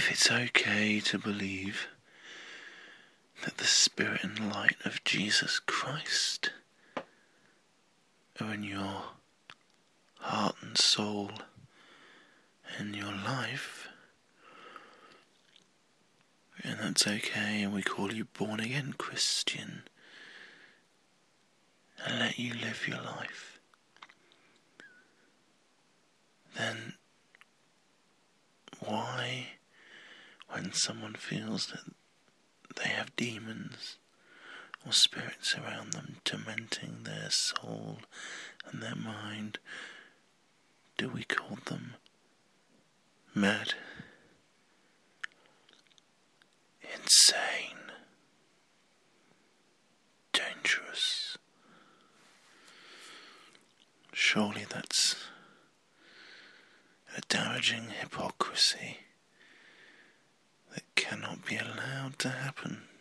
If it's okay to believe that the Spirit and light of Jesus Christ are in your heart and soul and your life, and that's okay, and we call you born again Christian, and let you live your life, then why, when someone feels that they have demons or spirits around them tormenting their soul and their mind, do we call them mad, insane, dangerous? Surely that's a damaging hypocrisy that cannot be allowed to happen.